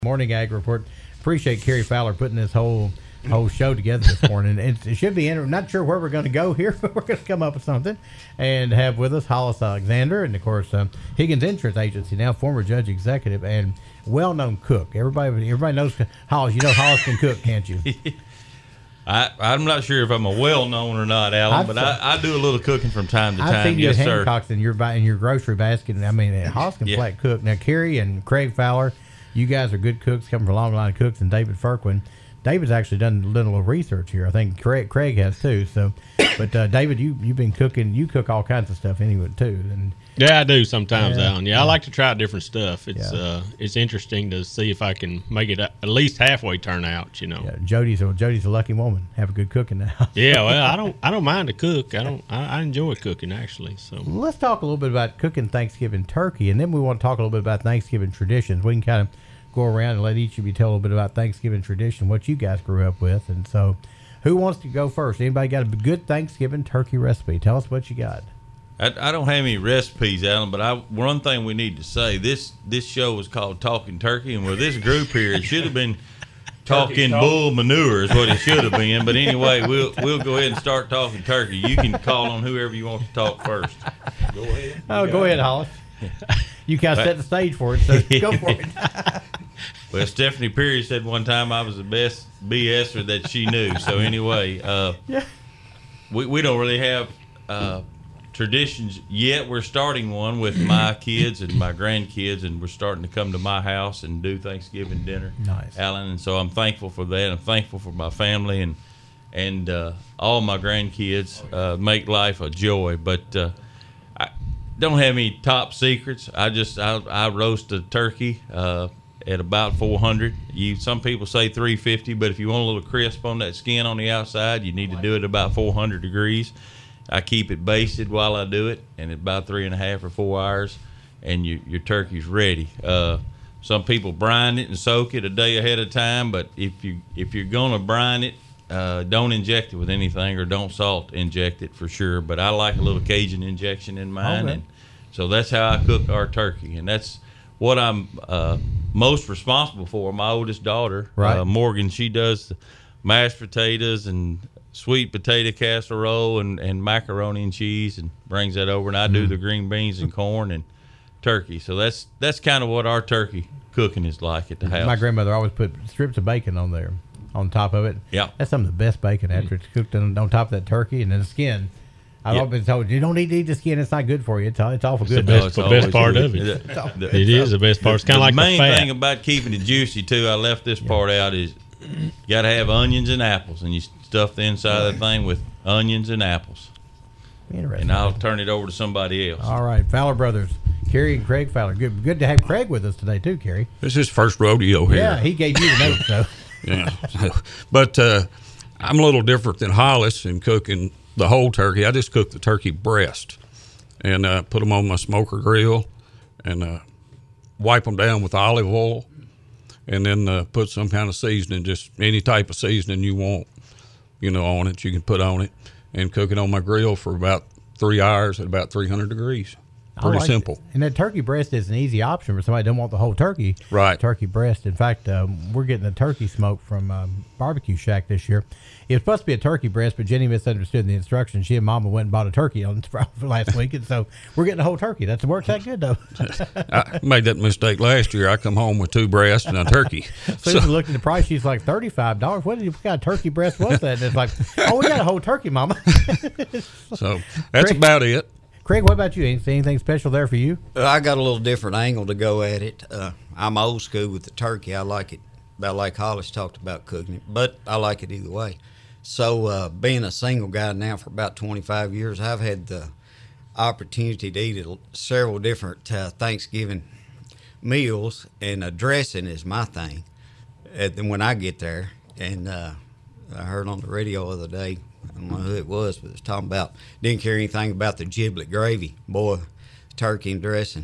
Morning Ag Report. Appreciate Kerry Fowler putting this whole show together this morning. It should be not sure where we're going to go here, but we're going to come up with something and have with us Hollis Alexander and of course Higgins Insurance Agency, now former judge executive and well-known cook. Everybody knows Hollis. You know Hollis can cook, can't you? I'm not sure if I'm a well-known or not, Alan, but I do a little cooking from time to time. I've seen you yes, at sir. Hancock's in your grocery basket. I mean, Hollis can flat cook. Now, Kerry and Craig Fowler, you guys are good cooks, coming from a long line of cooks, and David Firquin. David's actually done a little research here. I think Craig has too. So, but David, you've been cooking. You cook all kinds of stuff anyway too. And yeah, I do sometimes, Alan. Yeah, I like to try different stuff. It's interesting to see if I can make it at least halfway turn out. You know. Yeah, Jody's a lucky woman. Have a good cook in the house. Yeah, well, I don't mind to cook. I enjoy cooking actually. So let's talk a little bit about cooking Thanksgiving turkey, and then we want to talk a little bit about Thanksgiving traditions. We can kind of go around and let each of you tell a little bit about Thanksgiving tradition, what you guys grew up with. And so, who wants to go first? Anybody got a good Thanksgiving turkey recipe? Tell us what you got. I don't have any recipes, Alan, but one thing we need to say, this show was called Talking Turkey, and with this group here, it should have been Talking Bull Manure is what it should have been. But anyway, we'll go ahead and start talking turkey. You can call on whoever you want to talk first. Go ahead. Go ahead, Hollis. You kind of set the stage for it, so go for it. Well, Stephanie Perry said one time I was the best BSer that she knew. So anyway, we don't really have traditions yet. We're starting one with my kids and my grandkids, and we're starting to come to my house and do Thanksgiving dinner. Nice, Alan, and so I'm thankful for that. I'm thankful for my family and all my grandkids. Make life a joy, but I don't have any top secrets. I roast a turkey at about 400. Some people say 350, but if you want a little crisp on that skin on the outside, you need to do it about 400 degrees. I keep it basted while I do it, and at about 3.5 or 4 hours, and your turkey's ready. Some people brine it and soak it a day ahead of time, but if you're gonna brine it, don't inject it with anything, or don't salt inject it for sure. But I like a little Cajun injection in mine, and so that's how I cook our turkey, and that's what I'm most responsible for. My oldest daughter, Morgan, she does the mashed potatoes and sweet potato casserole and macaroni and cheese, and brings that over, and I do the green beans and corn and turkey. So that's kind of what our turkey cooking is like at the house. My grandmother always put strips of bacon on there, on top of it. Yeah, that's some of the best bacon after it's cooked on top of that turkey, and then the skin. I've always been told you don't need to eat the skin; it's not good for you. It's awful good. It's the best part of it. It is the best part. It's kind of like the main fat. thing about keeping it juicy too. I left this part out is you got to have onions and apples, and you stuff the inside of the thing with onions and apples. Interesting. And I'll turn it over to somebody else. All right, Fowler brothers, Kerry and Craig Fowler. Good to have Craig with us today too, Kerry. This is his first rodeo here. Yeah, he gave you the note, so. Yeah, but I'm a little different than Hollis in cooking the whole turkey. I just cook the turkey breast and put them on my smoker grill and wipe them down with olive oil, and then put some kind of seasoning, just any type of seasoning you want, on it. You can put on it and cook it on my grill for about 3 hours at about 300 degrees. Pretty simple. And that turkey breast is an easy option for somebody who doesn't want the whole turkey. Right. Turkey breast. In fact, we're getting a turkey smoke from Barbecue Shack this year. It was supposed to be a turkey breast, but Jenny misunderstood the instructions. She and Mama went and bought a turkey for last week, and so we're getting a whole turkey. That works out good, though. I made that mistake last year. I come home with 2 breasts and a turkey. Susan looked at the price. She's like, $35. What kind of turkey breast was that? And it's like, oh, we got a whole turkey, Mama. So that's about it. Craig, what about you? Anything special there for you? I got a little different angle to go at it. I'm old school with the turkey. I like it about like Hollis talked about cooking it, but I like it either way. So being a single guy now for about 25 years, I've had the opportunity to eat at several different Thanksgiving meals, and dressing is my thing. Then when I get there, and I heard on the radio the other day, I don't know who it was, but it was talking about, didn't care anything about the giblet gravy. Boy, turkey and dressing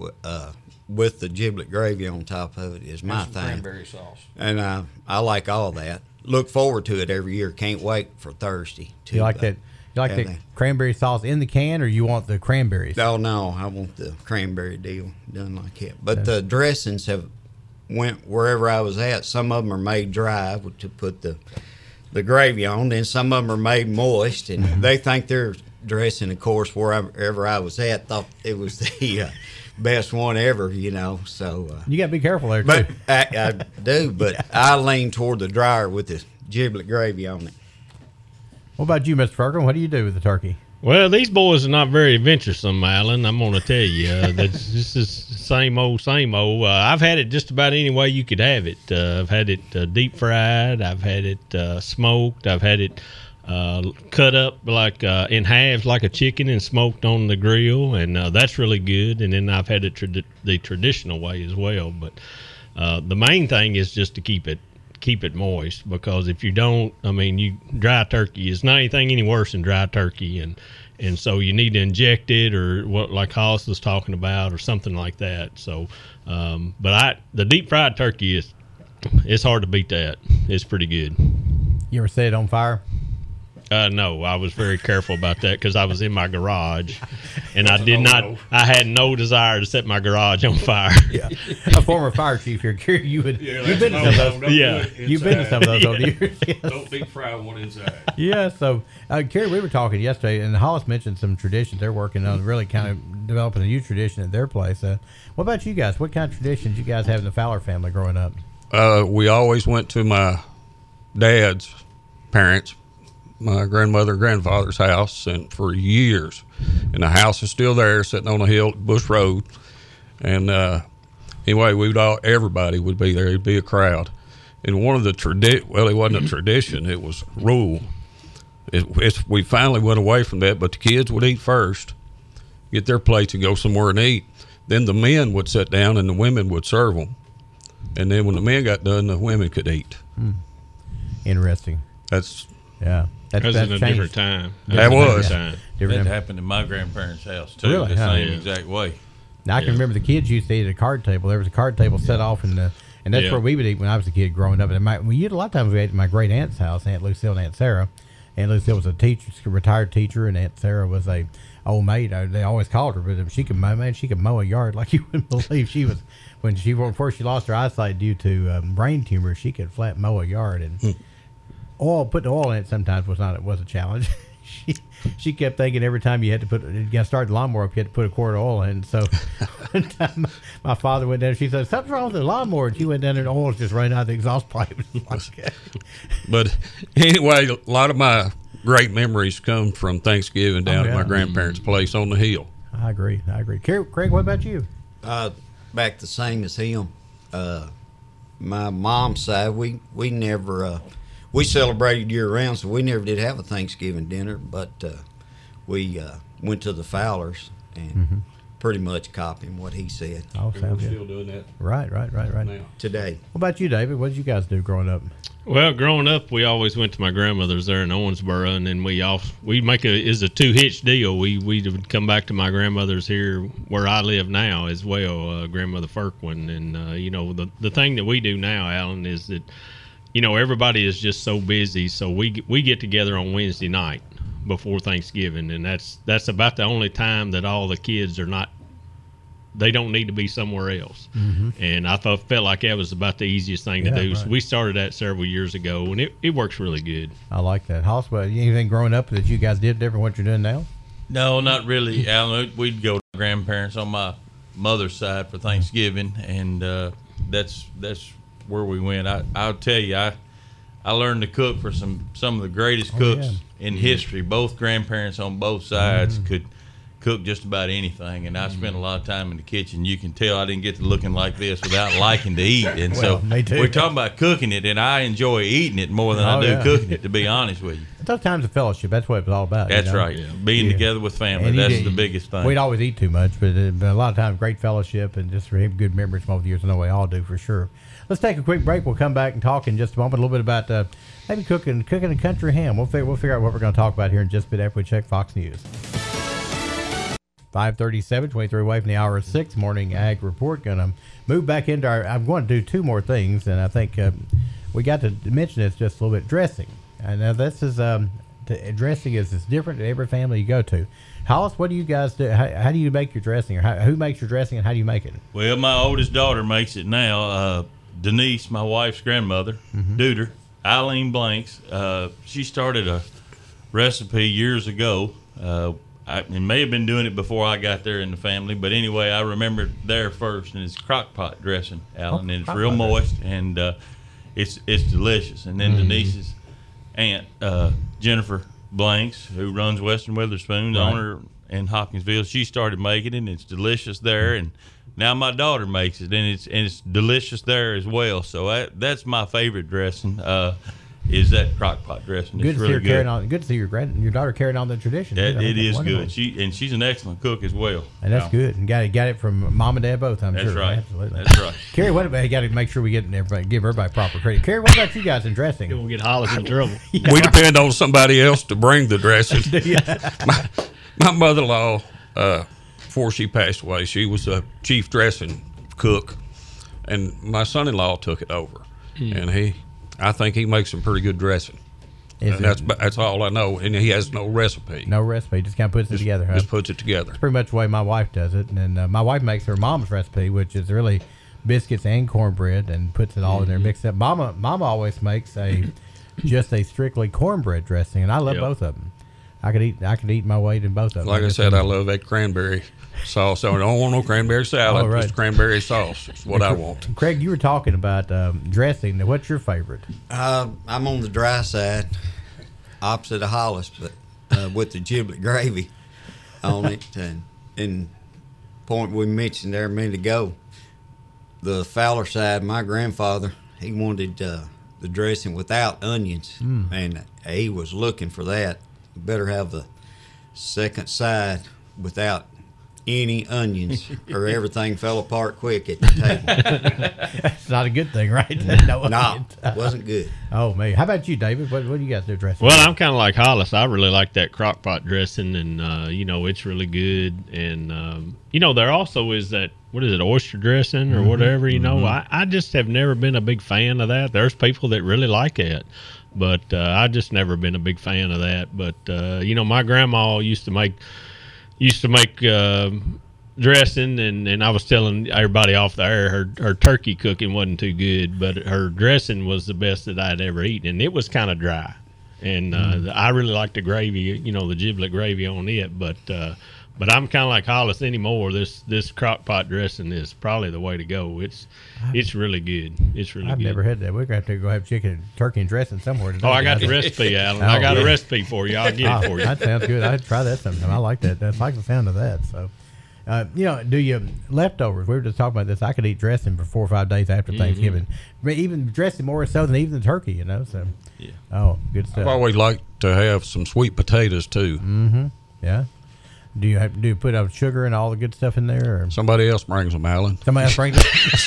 with the giblet gravy on top of it is my thing. Cranberry sauce. And I like all that. Look forward to it every year. Can't wait for Thursday. You like that? You like the cranberry sauce in the can, or you want the cranberries? Oh, no, I want the cranberry deal done like that. But the dressings have went wherever I was at. Some of them are made dry to put the gravy on, and some of them are made moist, and they think they're dressing. Of course, wherever I was at, thought it was the best one ever, So You got to be careful there, but too. I do, but I lean toward the dryer with the giblet gravy on it. What about you, Mr. Ferguson? What do you do with the turkey? Well, these boys are not very adventuresome, Alan. I'm going to tell you. That's just the same old, same old. I've had it just about any way you could have it. I've had it deep fried. I've had it smoked. I've had it cut up like in halves like a chicken and smoked on the grill, and that's really good. And then I've had it the traditional way as well. But the main thing is just to keep it moist, because if you don't, dry turkey is not anything any worse than dry turkey, and so you need to inject it, or what like Hollis was talking about, or something like that. So, but the deep fried turkey it's hard to beat that. It's pretty good. You ever set it on fire? No, I was very careful about that because I was in my garage, and I had no desire to set my garage on fire. Yeah, a former fire chief here, Gary. You've been to some of those. You've been to some of those over the years. Yes. Don't deep fry one inside. Yeah. So, Kerry, we were talking yesterday, and Hollis mentioned some traditions they're working on, really kind of developing a new tradition at their place. What about you guys? What kind of traditions you guys have in the Fowler family growing up? We always went to my dad's parents, my grandmother and grandfather's house, and for years, and the house is still there, sitting on a hill at Bush Road. And anyway, everybody would be there. It'd be a crowd. And one of the it wasn't a tradition; it was rule. We finally went away from that, but the kids would eat first, get their plates, and go somewhere and eat. Then the men would sit down, and the women would serve them. And then when the men got done, the women could eat. Interesting. That was in a different time. That was. That happened in my grandparents' house too. Really? The same exact way. Now, I can remember the kids used to eat at a card table. There was a card table set off, and that's where we would eat when I was a kid growing up. And a lot of times we ate at my great aunt's house, Aunt Lucille and Aunt Sarah. Aunt Lucille was a teacher, a retired teacher, and Aunt Sarah was a old maid. They always called her, but she could mow a yard like you wouldn't believe. Before she lost her eyesight due to brain tumor, she could flat mow a yard, and putting oil in it sometimes was a challenge. She kept thinking every time you start the lawnmower up, you had to put a quart of oil in. So one time my father went down, she said, "Something's wrong with the lawnmower." And she went down there, and the oil was just running out of the exhaust pipe. But anyway, a lot of my great memories come from Thanksgiving down at my grandparents' place on the hill. I agree. Craig, what about you? Back the same as him. My mom's side, we never we celebrated year round, so we never did have a Thanksgiving dinner, but we went to the Fowlers and pretty much copied what he said. Oh, sounds good. Still doing that. Right. Now. Today. What about you, David? What did you guys do growing up? Well, growing up, we always went to my grandmother's there in Owensboro, and then we'd make a two-hitch deal. We would come back to my grandmother's here where I live now as well, Grandmother Firkman. And the thing that we do now, Alan, is that everybody is just so busy, so we get together on Wednesday night before Thanksgiving, and that's about the only time that all the kids are not. They don't need to be somewhere else. And I felt like that was about the easiest thing to do. Right. So we started that several years ago, and it works really good. I like that. Hospital, anything growing up that you guys did different what you're doing now? No, not really, Alan. We'd go to my grandparents on my mother's side for Thanksgiving, and that's where we went. I'll tell you, I learned to cook for some of the greatest cooks in history. Both grandparents on both sides could cook just about anything, and I spent a lot of time in the kitchen. You can tell I didn't get to looking like this without liking to eat, and we're talking about cooking it, and I enjoy eating it more than I do cooking it, to be honest with you. Those times of fellowship, that's what it was all about. That's right. Yeah. Being together with family, that's the biggest thing. We'd always eat too much, but a lot of times great fellowship and just good memories from over the years. I know we all do for sure. Let's take a quick break. We'll come back and talk in just a moment a little bit about maybe cooking a country ham. We'll figure out what we're going to talk about here in just a bit after we check Fox News. 5:37, 23 away from the hour of 6, morning ag report. Going to move back into I'm going to do two more things, and I think we got to mention this just a little bit. Dressing. And now this is dressing is different in every family you go to. Hollis, what do you guys do? How do you make your dressing, or who makes your dressing, and how do you make it? Well, my oldest daughter makes it now. Denise, my wife's grandmother, Duder, Eileen Blanks. She started a recipe years ago. It may have been doing it before I got there in the family, but anyway, I remember there first, and it's crock pot dressing, Alan, and it's real moist, and it's delicious. And then Denise's aunt, Jennifer Blanks, who runs Western Witherspoon, the owner in Hopkinsville, she started making it, and it's delicious there. And now my daughter makes it, and it's delicious there as well. So that's my favorite dressing. Is that crock pot dressing? Good it's to really see her carrying on. Good to see your daughter carrying on the tradition. It is good. She's an excellent cook as well. And that's good. And got it from mom and dad both. I'm That's sure. right. Absolutely. That's right. Carrie, what about? Got to make sure we give everybody proper credit. Carrie, what about you guys in dressing? We'll get Hollis in trouble. We depend on somebody else to bring the dressing. My mother-in-law, before she passed away, she was a chief dressing cook, and my son-in-law took it over, and I think he makes some pretty good dressing. And that's all I know, and he has no recipe. No recipe, just kind of puts it together. Huh? Just puts it together. That's pretty much the way my wife does it, and my wife makes her mom's recipe, which is really biscuits and cornbread, and puts it all in there, mixed up. Mama always makes just a strictly cornbread dressing, and I love both of them. I could eat my weight in both of them. Like I said, I love that cranberry sauce. So I don't want no cranberry salad. Right. Just cranberry sauce is what I want. Craig, you were talking about dressing. Now, what's your favorite? I'm on the dry side, opposite of Hollis, but with the giblet gravy on it. And point we mentioned there a minute ago, the Fowler side, my grandfather, he wanted the dressing without onions, and he was looking for that. You better have the second side without any onions, or everything fell apart quick at the table. That's not a good thing, right? No, it wasn't good. Oh, man. How about you, David? What do you guys do dressing? Well, I'm kind of like Hollis. I really like that crock pot dressing, and it's really good. And there also is that, what is it, oyster dressing or whatever. I just have never been a big fan of that. There's people that really like it, but I just never been a big fan of that. But my grandma used to make dressing, and I was telling everybody off the air, her turkey cooking wasn't too good, but her dressing was the best that I'd ever eaten, and it was kind of dry. And I really like the gravy, the giblet gravy on it, but I'm kind of like Hollis anymore. This crock pot dressing is probably the way to go. It's really good. It's really I've good. never had that. We're going to have to go have chicken, turkey, and dressing somewhere today. Oh, I got the recipe, Alan. I got a recipe for you. I'll get it for you. That sounds good. I'd try that sometime. I like that. I like the sound of that. So, do you leftovers? We were just talking about this. I could eat dressing for 4 or 5 days after Thanksgiving. Even dressing more so than even the turkey. So, yeah. Oh, good stuff. I've always liked to have some sweet potatoes too. Yeah. Do you put out sugar and all the good stuff in there? Or? Somebody else brings them, Alan. Somebody else brings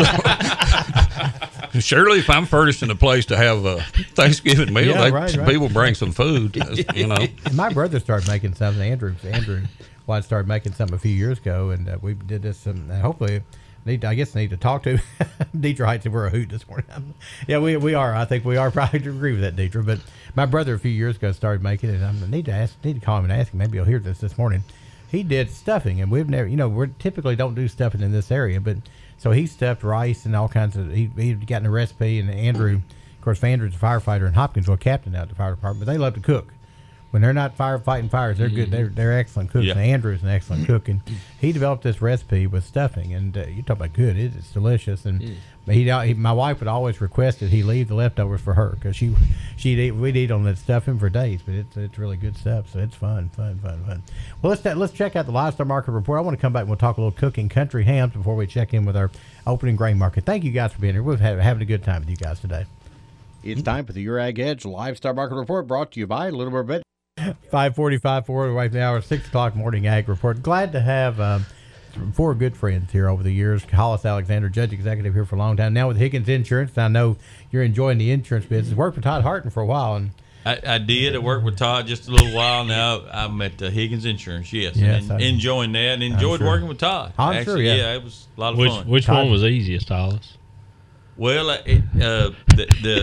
it? Surely, if I'm furnishing a place to have a Thanksgiving meal, people bring some food. And my brother started making something. Andrew started making something a few years ago, and we did this. Hopefully, need to talk to Deidre Heights. We're a hoot this morning. Yeah, we are. I think we are probably to agree with that, Deidre. But my brother a few years ago started making it. And I need to call him and ask him. Maybe he'll hear this morning. He did stuffing, and we've never, we typically don't do stuffing in this area, but so he stuffed rice and all kinds of. He'd gotten a recipe, and Andrew, of course, Andrew's a firefighter in Hopkinsville, captain out at the fire department. But they love to cook. When they're not fighting fires, they're good. They're excellent cooks. Yeah. And Andrew's an excellent cook, and he developed this recipe with stuffing. And you talk about good; it's delicious. And my wife would always request that he leave the leftovers for her because we'd eat on that stuffing for days. But it's really good stuff. So it's fun. Well, let's check out the livestock market report. I want to come back and we'll talk a little cooking country hams before we check in with our opening grain market. Thank you guys for being here. We're having a good time with you guys today. It's time for the Your Ag Edge livestock market report, brought to you by Little Bird Bet. 5:45 right now, 6 o'clock morning ag report. Glad to have 4 good friends here over the years. Hollis Alexander, judge executive here for a long time. Now with Higgins Insurance. I know you're enjoying the insurance business. Worked for Todd Harton for a while. And I did. I worked with Todd just a little while. Now I'm at Higgins Insurance, and enjoying that, and enjoyed working with Todd. I'm sure, yeah. Yeah, it was a lot of fun. Which one was easiest, Hollis? Well,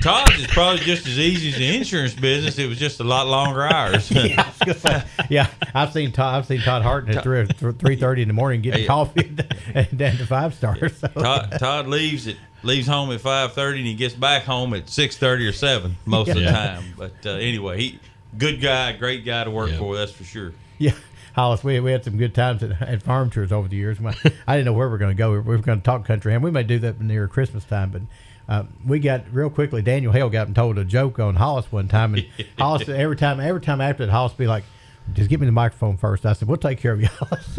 Todd's is probably just as easy as the insurance business. It was just a lot longer hours. Yeah, I was gonna say, yeah, I've seen Todd Harton at 3:30 in the morning getting Hey, coffee and down to 5 stars. So. Todd leaves home at 5:30 and he gets back home at 6:30 or 7 most of the time. But anyway, he good guy, great guy to work for. That's for sure. Yeah. Hollis, we had some good times at farm tours over the years. I didn't know where we were going to go. We were going to talk country ham. We may do that near Christmas time, but we got real quickly. Daniel Hale got and told a joke on Hollis one time, and Hollis every time after that, Hollis be like, "Just give me the microphone first." I said, "We'll take care of you, Hollis."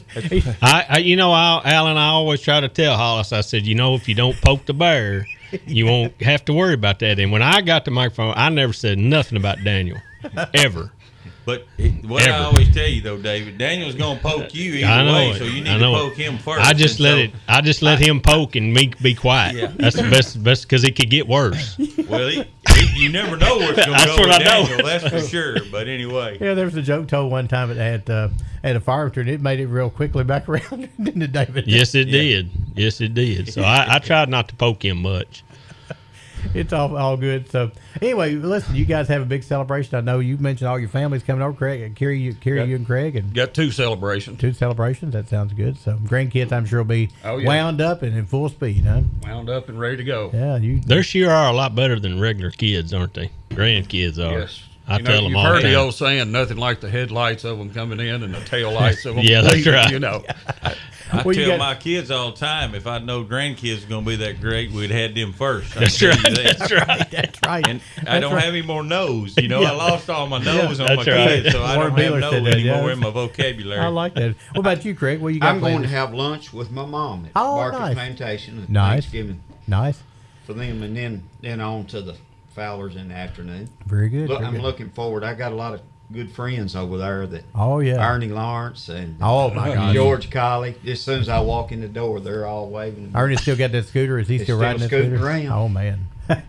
Alan, I always try to tell Hollis. I said, if you don't poke the bear, you won't have to worry about that. And when I got the microphone, I never said nothing about Daniel, ever. But what I always tell you though, David, Daniel's gonna poke you either way, so you need to poke him first. I just let him poke and me be quiet. Yeah. That's the best because it could get worse. Well, you never know where it's gonna That's go what with I know. Daniel, that's for sure. But anyway, Yeah, there was a joke told one time at a farm tour, and it made it real quickly back around, didn't it, David? Yes, it did. Yes, it did. So I tried not to poke him much. It's all good. So anyway, listen, you guys have a big celebration. I know you mentioned all your families coming over, Craig, Carrie, you and Craig, and Got 2 celebrations. 2 celebrations. That sounds good. So grandkids, I'm sure, will be wound up and in full speed, huh? Wound up and ready to go. Yeah, They sure are a lot better than regular kids, aren't they? Grandkids are. Yes. I tell them you've all the heard the time. old saying, nothing like the headlights of them coming in and the tail lights of them Yeah, that's leaving, right. I Well, you tell got- my kids all the time, if I know grandkids are gonna be that great, we'd had them first. That's right. That's right. That's right. And I don't have any more nose. I lost all my nose on my that's right. kids, so I Warren don't have Beeler no said that, anymore yeah. in my vocabulary. I like that. What about you, Craig? What you got I'm going planned? to have lunch with my mom at Oh, Barker nice. Plantation at Nice. Thanksgiving Nice. for them, and then on to the Fowlers in the afternoon. Very good. Look, very I'm good. looking forward. I got a lot of good friends over there that Oh yeah. Ernie Lawrence and Oh my God. George Colley. As soon as I walk in the door, they're all waving. Ernie still got that scooter? Is he He's still still riding that scooting scooter? around. Oh man.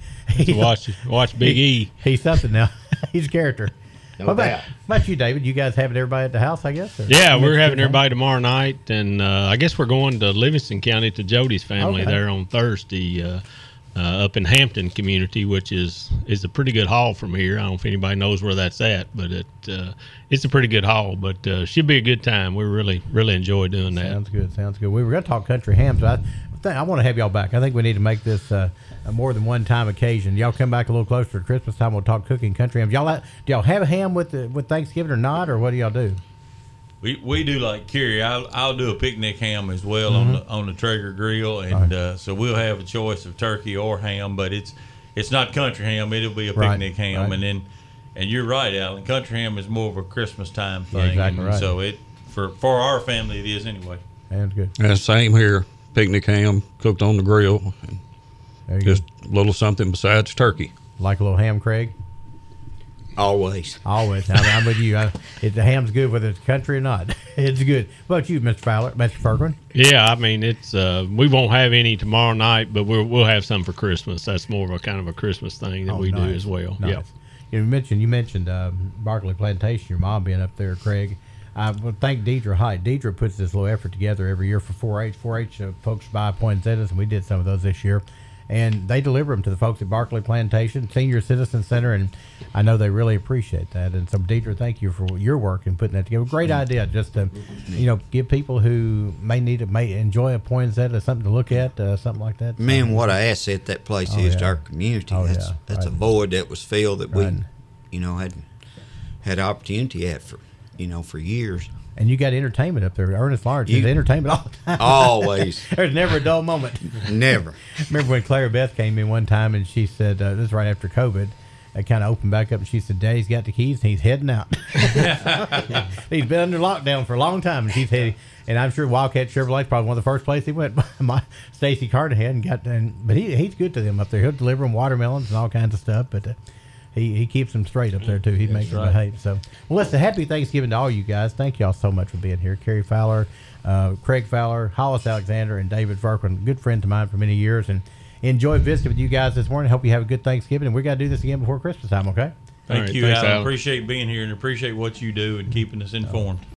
Watch Big E. He's something now. He's a character. No what doubt. about you, David? You guys having everybody at the house, I guess? Or? Yeah, we're having Good time? everybody tomorrow night, and I guess we're going to Livingston County to Jody's family Okay. there on Thursday, up in Hampton community, which is a pretty good haul from here. I don't know if anybody knows where that's at, but it's a pretty good haul. But should be a good time. We really enjoy doing that. Sounds good. Sounds good. We were going to talk country ham, so I want to have y'all back. I think we need to make this a more than one time occasion. Y'all come back a little closer to Christmas time. We'll talk cooking country ham. Do y'all have a ham with Thanksgiving or not, or what do y'all do? We do like Kerry. I'll do a picnic ham as well on the Traeger grill, and so we'll have a choice of turkey or ham. But it's not country ham. It'll be a Right, picnic ham, right. and you're right, Alan. Country ham is more of a Christmas time thing. Yeah, exactly and right. So it for our family it is anyway. Sounds good. And same here. Picnic ham cooked on the grill. And There you just go. a little something besides turkey. Like a little ham, Craig. Always. Always. I'm with you. The ham's good whether it's country or not. It's good. What about you, Mr. Fowler, Mr. Fergren? Yeah, I mean it's we won't have any tomorrow night, but we'll have some for Christmas. That's more of a kind of a Christmas thing that we do nice. as well. Nice. Yeah. You mentioned Barkley Plantation, your mom being up there, Craig. I would thank Deidre Height. Deidre puts this little effort together every year for 4-H. 4-H folks buy poinsettias, and we did some of those this year. And they deliver them to the folks at Barkley Plantation, Senior Citizen Center, and I know they really appreciate that. And so, Deidre, thank you for your work in putting that together. Great idea, just to, give people who may enjoy a poinsettia something to look at, something like that. Man, what an asset that place Oh, is yeah. to our community. Oh, that's yeah, that's a right. void that was filled that Right. we, had opportunity at for years. And you got entertainment up there. Ernest Lawrence is entertainment all the time. Always, There's never a dull moment. never. Remember when Clara Beth came in one time and she said, this is right after COVID, it kind of opened back up, and she said, Daddy's got the keys and he's heading out. He's been under lockdown for a long time, and she's heading. And I'm sure Wildcat Chevrolet's probably one of the first places he went. Stacy Carnahan but he's good to them up there. He'll deliver them watermelons and all kinds of stuff, but he keeps them straight up there too. He makes them behave. So, well, listen, happy Thanksgiving to all you guys. Thank y'all so much for being here. Kerry Fowler, Craig Fowler, Hollis Alexander, and David Verquin, good friends of mine for many years, and enjoyed visiting with you guys this morning. Hope you have a good Thanksgiving, and we got to do this again before Christmas time. Okay. Thank right, you, thanks, Alan. Alan. Appreciate being here and appreciate what you do and keeping us informed.